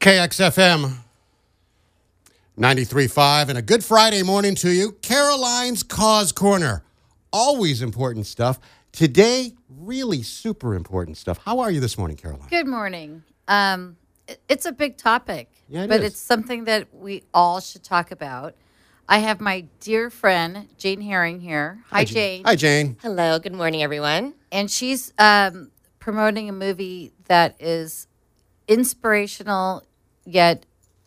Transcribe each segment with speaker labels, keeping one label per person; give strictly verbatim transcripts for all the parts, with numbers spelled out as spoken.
Speaker 1: K X F M ninety-three point five, and a good Friday morning to you. Caroline's Cause Corner. Always important stuff. Today, really super important stuff. How are you this morning, Caroline?
Speaker 2: Good morning. Um, it- it's a big topic,
Speaker 1: Yeah, it
Speaker 2: but
Speaker 1: is.
Speaker 2: it's something that we all should talk about. I have my dear friend, Jane Herring, here. Hi, Jane.
Speaker 1: Hi, Jane.
Speaker 3: Hello, good morning, everyone.
Speaker 2: And she's um, promoting a movie that is inspirational, yet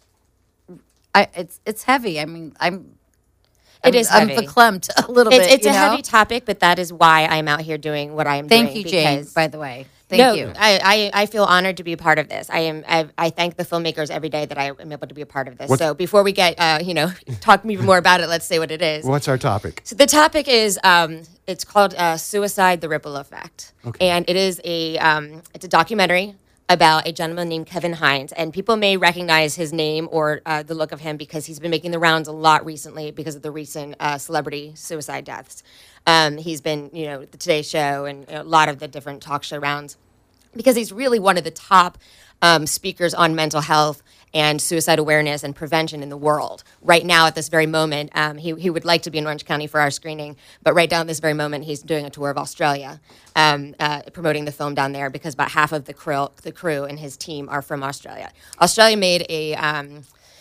Speaker 2: I, it's it's heavy. I mean, I'm
Speaker 3: It
Speaker 2: I'm,
Speaker 3: is
Speaker 2: I'm
Speaker 3: heavy.
Speaker 2: verklempt a little
Speaker 3: It's,
Speaker 2: bit.
Speaker 3: it's
Speaker 2: you
Speaker 3: a
Speaker 2: know?
Speaker 3: heavy topic, but that is why I'm out here doing what I am
Speaker 2: Thank
Speaker 3: doing.
Speaker 2: you, Jane.
Speaker 3: because-
Speaker 2: By the way, thank
Speaker 3: no,
Speaker 2: you.
Speaker 3: I, I, I feel honored to be a part of this. I am. I, I thank the filmmakers every day that I am able to be a part of this.
Speaker 1: What's-
Speaker 3: So before we get, uh, you know, talk even more about it, let's say what it is.
Speaker 1: What's our topic?
Speaker 3: So the topic is, um, it's called uh, Suicide: The Ripple Effect,
Speaker 1: Okay.
Speaker 3: and it is a, um, it's a documentary about a gentleman named Kevin Hines, and people may recognize his name or uh, the look of him because he's been making the rounds a lot recently because of the recent uh, celebrity suicide deaths. Um, he's been, you know, the Today Show and a lot of the different talk show rounds because he's really one of the top um, speakers on mental health and suicide awareness and prevention in the world. Right now, at this very moment, um, he, he would like to be in Orange County for our screening, but right now, at this very moment, he's doing a tour of Australia, um, uh, promoting the film down there because about half of the crew, the crew and his team are from Australia. Australia made a... Um,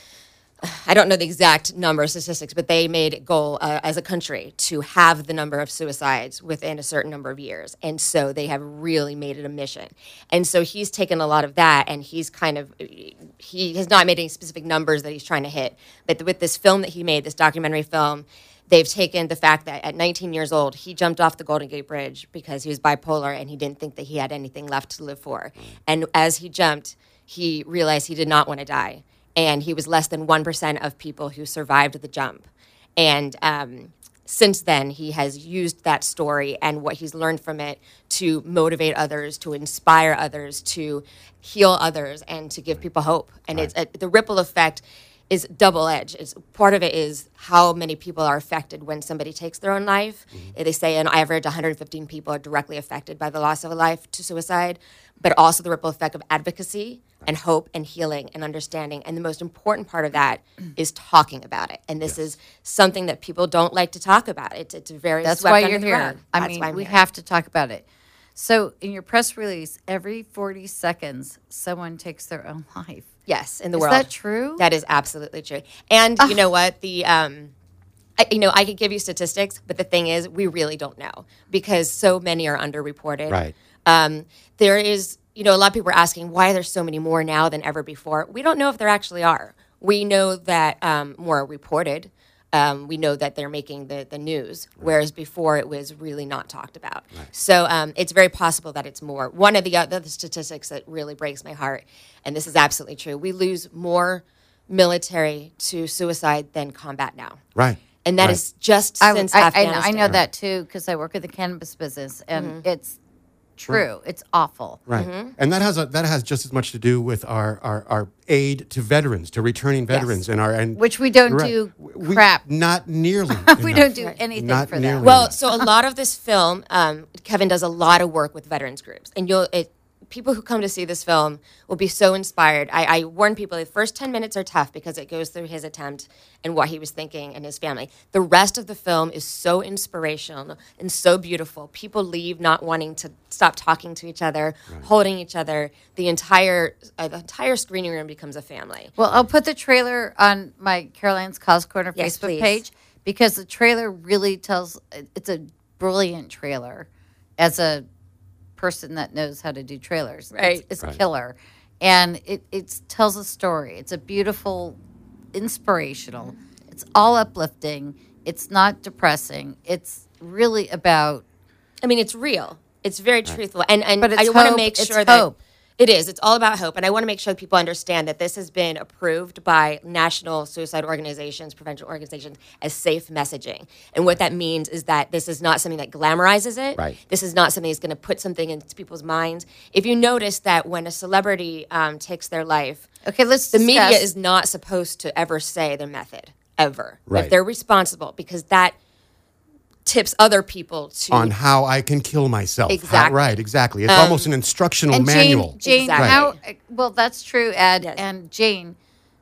Speaker 3: I don't know the exact number of statistics, but they made a goal uh, as a country to have the number of suicides within a certain number of years. And so they have really made it a mission. And so he's taken a lot of that, and he's kind of, he has not made any specific numbers that he's trying to hit. But with this film that he made, this documentary film, they've taken the fact that at nineteen years old, he jumped off the Golden Gate Bridge because he was bipolar and he didn't think that he had anything left to live for. And as he jumped, he realized he did not want to die. And he was less than one percent of people who survived the jump. And um, since then, he has used that story and what he's learned from it to motivate others, to inspire others, to heal others, and to give people hope. And it's uh, the ripple effect is double-edged. It's, part of it is how many people are affected when somebody takes their own life. They say on average one hundred fifteen people are directly affected by the loss of a life to suicide, but also the ripple effect of advocacy and hope and healing and understanding. And the most important part of that is talking about it. And this is something that people don't like to talk about. It's, it's very
Speaker 2: That's
Speaker 3: swept
Speaker 2: why
Speaker 3: under
Speaker 2: you're
Speaker 3: the
Speaker 2: here.
Speaker 3: rug.
Speaker 2: I
Speaker 3: That's
Speaker 2: mean,
Speaker 3: why I'm
Speaker 2: we
Speaker 3: here.
Speaker 2: have to talk about it. So, in your press release, every forty seconds, someone takes their own life.
Speaker 3: Yes, in the
Speaker 2: Is
Speaker 3: world.
Speaker 2: that true?
Speaker 3: That is absolutely true. And you know what? The um, I, you know, I could give you statistics, but the thing is, we really don't know because so many are underreported.
Speaker 1: Right.
Speaker 3: Um, there is, you know, a lot of people are asking why there's so many more now than ever before. We don't know if there actually are. We know that um, more are reported. Um, we know that they're making the, the news, whereas before it was really not talked about. So um, it's very possible that it's more. One of the other statistics that really breaks my heart, and this is absolutely true, we lose more military to suicide than combat now.
Speaker 1: Right.
Speaker 3: And that
Speaker 1: Right.
Speaker 3: is just
Speaker 2: I,
Speaker 3: since
Speaker 2: I, I,
Speaker 3: Afghanistan.
Speaker 2: I know that too because I work in the cannabis business, and
Speaker 3: Mm-hmm.
Speaker 2: it's true. It's awful.
Speaker 1: Right. And that has a, that has just as much to do with our, our, our aid to veterans, to returning veterans, and our and
Speaker 2: Which we don't
Speaker 1: Right.
Speaker 2: do
Speaker 1: We-
Speaker 2: crap.
Speaker 1: Not nearly.
Speaker 2: We
Speaker 1: enough.
Speaker 2: don't do anything
Speaker 1: Not
Speaker 2: for
Speaker 1: nearly
Speaker 2: them.
Speaker 3: Well,
Speaker 1: enough.
Speaker 3: so a lot of this film, um, Kevin does a lot of work with veterans groups, and you'll it, people who come to see this film will be so inspired. I, I warn people: the first ten minutes are tough because it goes through his attempt and what he was thinking and his family. The rest of the film is so inspirational and so beautiful. People leave not wanting to stop talking to each other, holding each other. The entire uh, the entire screening room becomes a family.
Speaker 2: Well, I'll put the trailer on my Caroline's Cause Corner
Speaker 3: Yes,
Speaker 2: Facebook
Speaker 3: please.
Speaker 2: page because the trailer really tells. It's a brilliant trailer. As a person that knows how to do trailers,
Speaker 3: Right.
Speaker 2: It's, it's
Speaker 1: Right.
Speaker 2: killer, and it it tells a story. It's a beautiful, inspirational. It's all uplifting. It's not depressing. It's really about.
Speaker 3: I mean, it's real. It's very truthful, and and
Speaker 2: But it's
Speaker 3: I want to
Speaker 2: hope.
Speaker 3: make
Speaker 2: It's
Speaker 3: sure that
Speaker 2: hope.
Speaker 3: it is. It's all about hope, and I want to make sure that people understand that this has been approved by national suicide organizations, prevention organizations, as safe messaging. And what that means is that this is not something that glamorizes it.
Speaker 1: Right.
Speaker 3: This is not something that's going to put something into people's minds. If you notice that when a celebrity um, takes their life,
Speaker 2: Okay, let's.
Speaker 3: the media
Speaker 2: discuss-
Speaker 3: is not supposed to ever say their method ever
Speaker 1: Right.
Speaker 3: if they're responsible because that tips other people to
Speaker 1: On how I can kill myself. How-
Speaker 3: Exactly.
Speaker 1: right, exactly. It's almost an instructional
Speaker 2: And
Speaker 1: manual.
Speaker 2: Jane, Jane,
Speaker 3: Exactly.
Speaker 2: how? Well, that's true, Ed.
Speaker 3: Yes.
Speaker 2: And Jane,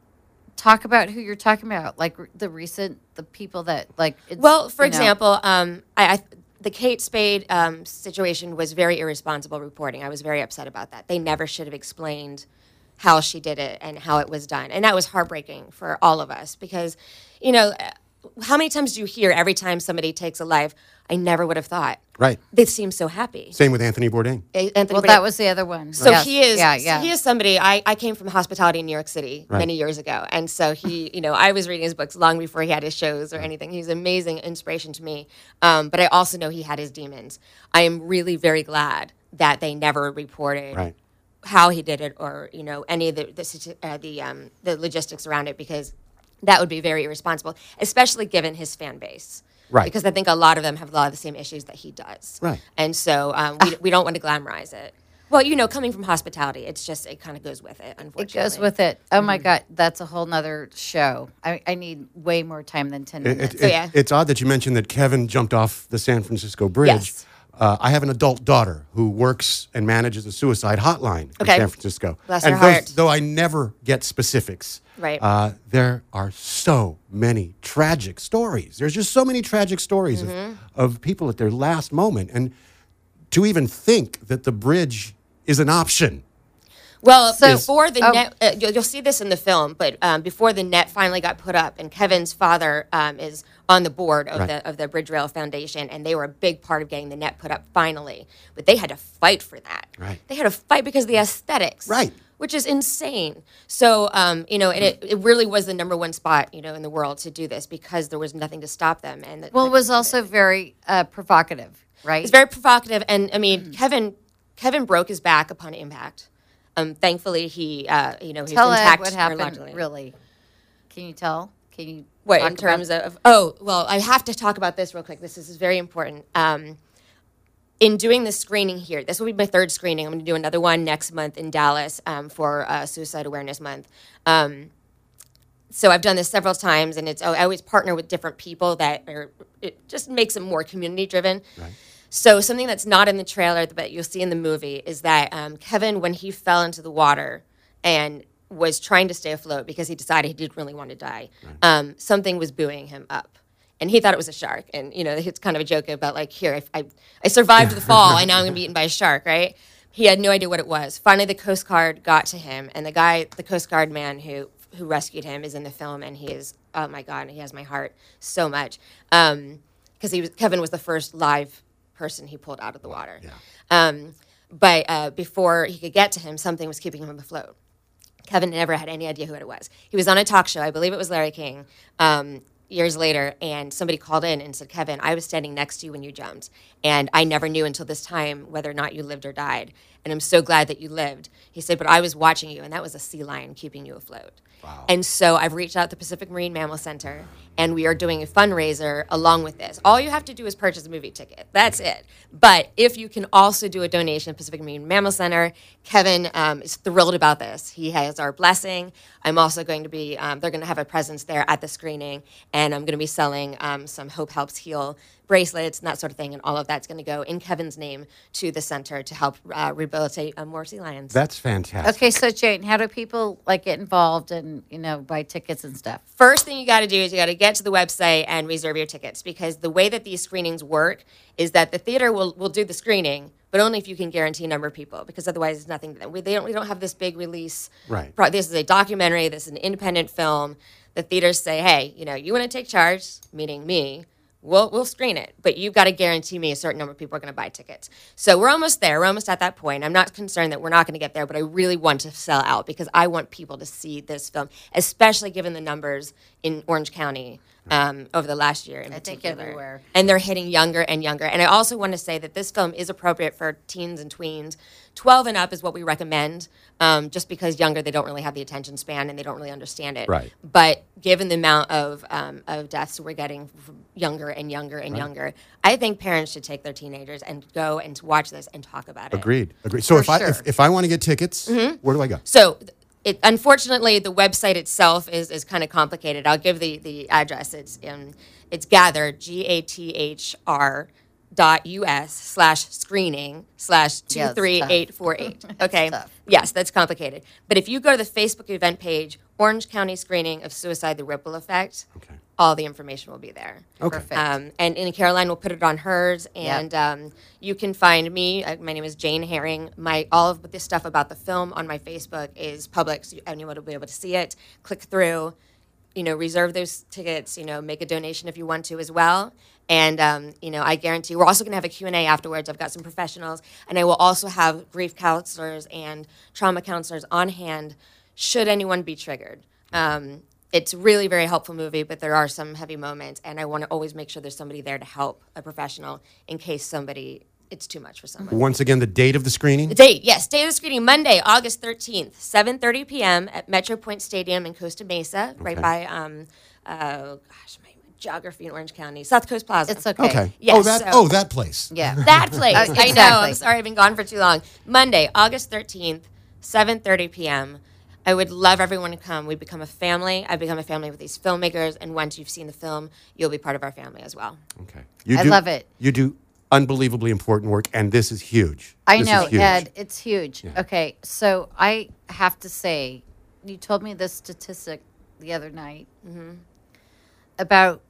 Speaker 2: talk about who you're talking about, like r- the recent, the people that like. It's,
Speaker 3: Well, for
Speaker 2: you know,
Speaker 3: example, um, I, I the Kate Spade um, situation was very irresponsible reporting. I was very upset about that. They never should have explained how she did it and how it was done, and that was heartbreaking for all of us because, you know, how many times do you hear every time somebody takes a life? I never would have thought.
Speaker 1: Right.
Speaker 3: They seem so happy.
Speaker 1: Same with Anthony Bourdain.
Speaker 3: Anthony
Speaker 2: Well,
Speaker 3: Bourdain-
Speaker 2: that was the other one.
Speaker 3: So
Speaker 2: Yes.
Speaker 3: he is,
Speaker 2: Yeah, yeah.
Speaker 3: he is somebody. I, I came from hospitality in New York City
Speaker 1: Right.
Speaker 3: many years ago, and so he, you know, I was reading his books long before he had his shows or anything. He's an amazing inspiration to me. Um, but I also know he had his demons. I am really very glad that they never reported
Speaker 1: Right.
Speaker 3: how he did it or you know any of the the stati- uh, the, um, the logistics around it because that would be very irresponsible, especially given his fan base.
Speaker 1: Right.
Speaker 3: Because I think a lot of them have a lot of the same issues that he does.
Speaker 1: Right.
Speaker 3: And so um, we, we don't want to glamorize it. Well, you know, coming from hospitality, it's just, it kind of goes with it,
Speaker 2: It
Speaker 3: unfortunately.
Speaker 2: goes with it. Oh
Speaker 3: Mm-hmm.
Speaker 2: my God, that's a whole nother show. I, I need way more time than ten
Speaker 1: It-
Speaker 2: minutes.
Speaker 1: it-
Speaker 3: So, yeah.
Speaker 1: It's odd that you mentioned that Kevin jumped off the San Francisco Bridge.
Speaker 3: Yes.
Speaker 1: Uh, I have an adult daughter who works and manages a suicide hotline in
Speaker 3: Okay.
Speaker 1: San Francisco.
Speaker 3: Bless
Speaker 1: and
Speaker 3: her
Speaker 1: those-
Speaker 3: heart.
Speaker 1: though I never get specifics,
Speaker 3: Right.
Speaker 1: uh, there are so many tragic stories. There's just so many tragic stories
Speaker 3: Mm-hmm.
Speaker 1: of, of people at their last moment. And to even think that the bridge is an option.
Speaker 3: Well,
Speaker 2: So-
Speaker 3: before the
Speaker 2: oh.
Speaker 3: net, uh, you'll, you'll see this in the film, but um, before the net finally got put up, and Kevin's father um, is on the board of
Speaker 1: Right.
Speaker 3: the of the Bridge Rail Foundation, and they were a big part of getting the net put up finally. But they had to fight for that.
Speaker 1: Right.
Speaker 3: They had to fight because of the aesthetics.
Speaker 1: Right.
Speaker 3: Which is insane. So, um, you know, and it, it really was the number one spot, you know, in the world to do this because there was nothing to stop them. And the,
Speaker 2: Well, it
Speaker 3: the-
Speaker 2: was also very uh, provocative, right?
Speaker 3: it's very provocative, and I mean, Kevin Kevin broke his back upon impact. Um, thankfully, he, uh, you know, he's
Speaker 2: Tell Ed
Speaker 3: intact.
Speaker 2: what happened,
Speaker 3: neurologically.
Speaker 2: really. Can you tell? Can you
Speaker 3: What
Speaker 2: talk
Speaker 3: in terms
Speaker 2: about-
Speaker 3: of? Oh, well, I have to talk about this real quick. This is very important. Um, in doing this screening here, this will be my third screening. I'm going to do another one next month in Dallas um, for uh, Suicide Awareness Month. Um, so I've done this several times, and it's I always partner with different people that are. It just makes it more community driven.
Speaker 1: Right.
Speaker 3: So something that's not in the trailer but you'll see in the movie is that um, Kevin, when he fell into the water and was trying to stay afloat because he decided he didn't really want to die, um, something was buoying him up. And he thought it was a shark. And, you know, it's kind of a joke about, like, here, I, I, I survived the fall, and now I'm going to be eaten by a shark, right? He had no idea what it was. Finally, the Coast Guard got to him, and the guy, the Coast Guard man who who rescued him is in the film, and he is, oh, my God, he has my heart so much. Because he was Kevin was the first live person he pulled out of the water.
Speaker 1: Yeah.
Speaker 3: Um, but uh, before he could get to him, something was keeping him afloat. Kevin never had any idea who it was. He was on a talk show, I believe it was Larry King, um, years later, and somebody called in and said, Kevin, I was standing next to you when you jumped, and I never knew until this time whether or not you lived or died, and I'm so glad that you lived. He said, but I was watching you, and that was a sea lion keeping you afloat.
Speaker 1: Wow.
Speaker 3: And so I've reached out to Pacific Marine Mammal Center, and we are doing a fundraiser along with this. All you have to do is purchase a movie ticket. That's it. But if you can also do a donation to Pacific Marine Mammal Center, Kevin um, is thrilled about this. He has our blessing. I'm also going to be, um, they're going to have a presence there at the screening, and I'm going to be selling um, some Hope Helps Heal bracelets and that sort of thing, and all of that's going to go in Kevin's name to the center to help uh, rehabilitate uh, more sea lions.
Speaker 1: That's fantastic.
Speaker 2: Okay, so Jane, how do people like get involved and you know buy tickets and stuff?
Speaker 3: First thing you got to do is you got to get to the website and reserve your tickets, because the way that these screenings work is that the theater will, will do the screening, but only if you can guarantee a number of people, because otherwise it's nothing. We, they don't, we don't have this big release.
Speaker 1: Right.
Speaker 3: Pro- this is a documentary. This is an independent film. The theaters say, hey, you know, you want to take charge, meaning me, We'll, we'll screen it, but you've got to guarantee me a certain number of people are going to buy tickets. So we're almost there. We're almost at that point. I'm not concerned that we're not going to get there, but I really want to sell out because I want people to see this film, especially given the numbers in Orange County um, over the last year in
Speaker 2: I think
Speaker 3: particular.
Speaker 2: everywhere.
Speaker 3: And they're hitting younger and younger. And I also want to say that this film is appropriate for teens and tweens. twelve and up is what we recommend, um, just because younger, they don't really have the attention span and they don't really understand it.
Speaker 1: Right.
Speaker 3: But given the amount of um, of deaths we're getting from younger and younger and younger, I think parents should take their teenagers and go and watch this and talk about it.
Speaker 1: Agreed. Agreed. So
Speaker 2: For
Speaker 1: if I
Speaker 2: sure.
Speaker 1: if, if I want to get tickets, where do I go?
Speaker 3: So, it, unfortunately, the website itself is, is kind of complicated. I'll give the, the address. It's um, it's gather, G A T H R dot us slash screening slash
Speaker 2: Yeah,
Speaker 3: two
Speaker 2: it's
Speaker 3: three eight four eight. Okay.
Speaker 2: tough.
Speaker 3: Yes, that's complicated. But if you go to the Facebook event page, Orange County Screening of Suicide, The Ripple Effect,
Speaker 1: Okay.
Speaker 3: all the information will be there.
Speaker 1: Okay.
Speaker 2: Perfect.
Speaker 3: Um, and, and Caroline will put it on hers, and um, you can find me. Uh, my name is Jane Herring. My all of this stuff about the film on my Facebook is public, so anyone will be able to see it. Click through, you know, reserve those tickets. You know, make a donation if you want to as well. And um, you know, I guarantee we're also going to have a Q and A afterwards. I've got some professionals, and I will also have grief counselors and trauma counselors on hand should anyone be triggered. Um, It's really very helpful movie, but there are some heavy moments, and I want to always make sure there's somebody there to help a professional in case somebody it's too much for someone.
Speaker 1: Once again, the date of the screening?
Speaker 3: The date, yes, date of the screening, Monday, August thirteenth, seven thirty p.m. at Metro Point Stadium in Costa Mesa, right
Speaker 1: Okay.
Speaker 3: by um, uh, gosh, my geography in Orange County, South Coast Plaza.
Speaker 2: It's okay.
Speaker 1: Okay.
Speaker 3: Yes,
Speaker 1: oh, that,
Speaker 3: so-
Speaker 1: oh, that place.
Speaker 2: Yeah.
Speaker 3: That place.
Speaker 2: Uh,
Speaker 3: I know.
Speaker 2: exactly.
Speaker 3: I'm sorry, I've been gone for too long. Monday, August thirteenth, seven thirty p.m. I would love everyone to come. We become a family. I become a family with these filmmakers, and once you've seen the film, you'll be part of our family as well.
Speaker 1: Okay. You
Speaker 2: I
Speaker 1: do,
Speaker 2: love it.
Speaker 1: You do unbelievably important work, and this is huge.
Speaker 2: I
Speaker 1: This
Speaker 2: know,
Speaker 1: is huge.
Speaker 2: Ed, it's huge. Okay, so I have to say, you told me this statistic the other night
Speaker 3: Mm-hmm.
Speaker 2: about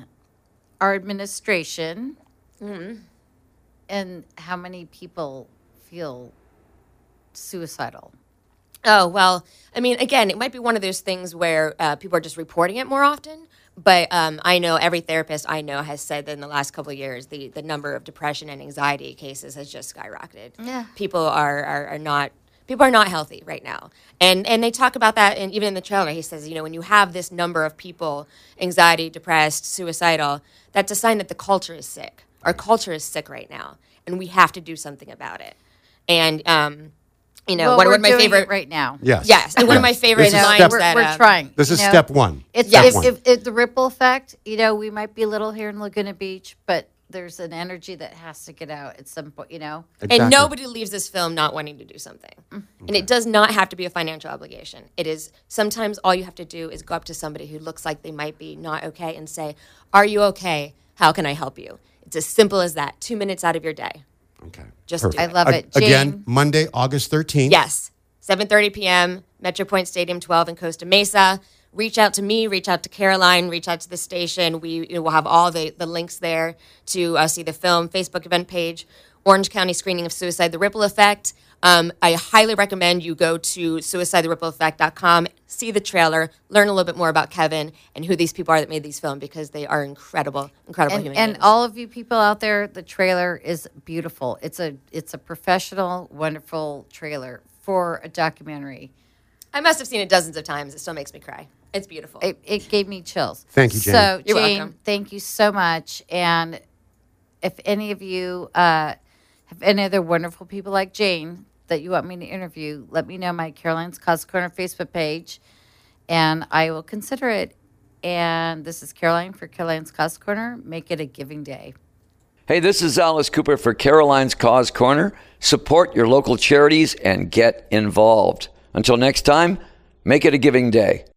Speaker 2: our administration
Speaker 3: Mm-hmm.
Speaker 2: and how many people feel suicidal.
Speaker 3: Oh, well, I mean, again, it might be one of those things where uh, people are just reporting it more often. But um, I know every therapist I know has said that in the last couple of years, the, the number of depression and anxiety cases has just skyrocketed.
Speaker 2: Yeah.
Speaker 3: People are, are, are not people are not healthy right now. And and they talk about that, and even in the trailer, he says, you know, when you have this number of people, anxiety, depressed, suicidal, that's a sign that the culture is sick. Our culture is sick right now, and we have to do something about it. And, um, you know,
Speaker 2: well,
Speaker 3: one,
Speaker 2: we're
Speaker 3: one of my
Speaker 2: doing
Speaker 3: favorite...
Speaker 2: it right now.
Speaker 1: Yes.
Speaker 3: Yes, and one of my
Speaker 1: Yes.
Speaker 3: favorite
Speaker 1: This is
Speaker 3: lines
Speaker 1: step-
Speaker 2: we're,
Speaker 3: that...
Speaker 2: we're
Speaker 3: uh,
Speaker 2: trying.
Speaker 1: This
Speaker 2: you
Speaker 1: is
Speaker 2: know?
Speaker 1: step one.
Speaker 2: It's
Speaker 1: step
Speaker 2: if,
Speaker 1: one.
Speaker 2: if, if the ripple effect, you know, we might be little here in Laguna Beach, but there's an energy that has to get out at some point, you know?
Speaker 1: Exactly.
Speaker 3: And nobody leaves this film not wanting to do something. And it does not have to be a financial obligation. It is sometimes all you have to do is go up to somebody who looks like they might be not okay and say, "Are you okay? How can I help you?" It's as simple as that. Two minutes out of your day.
Speaker 1: Okay.
Speaker 3: Just do
Speaker 1: Perfect.
Speaker 3: it.
Speaker 2: I love
Speaker 1: A-
Speaker 2: it. Jane,
Speaker 1: Again, Monday, August thirteenth.
Speaker 3: Yes, seven thirty p.m., Metro Point Stadium twelve in Costa Mesa. Reach out to me, reach out to Caroline, reach out to the station. We you know, will have all the, the links there to uh, see the film, Facebook event page, Orange County Screening of Suicide, The Ripple Effect. Um, I highly recommend you go to suicide the ripple effect dot com, see the trailer, learn a little bit more about Kevin and who these people are that made these films, because they are incredible, incredible
Speaker 2: and,
Speaker 3: human
Speaker 2: and
Speaker 3: beings.
Speaker 2: all of you people out there, the trailer is beautiful. It's a it's a professional, wonderful trailer for a documentary.
Speaker 3: I must have seen it dozens of times. It still makes me cry. It's beautiful.
Speaker 2: It, it gave me chills.
Speaker 1: Thank you, Jane.
Speaker 2: So,
Speaker 3: You're
Speaker 2: Jane,
Speaker 3: welcome.
Speaker 2: thank you so much. And if any of you uh, have any other wonderful people like Jane that you want me to interview, let me know my Caroline's Cause Corner Facebook page, and I will consider it. And this is Caroline for Caroline's Cause Corner. Make it a giving day.
Speaker 4: Hey, this is Alice Cooper for Caroline's Cause Corner. Support your local charities and get involved. Until next time, make it a giving day.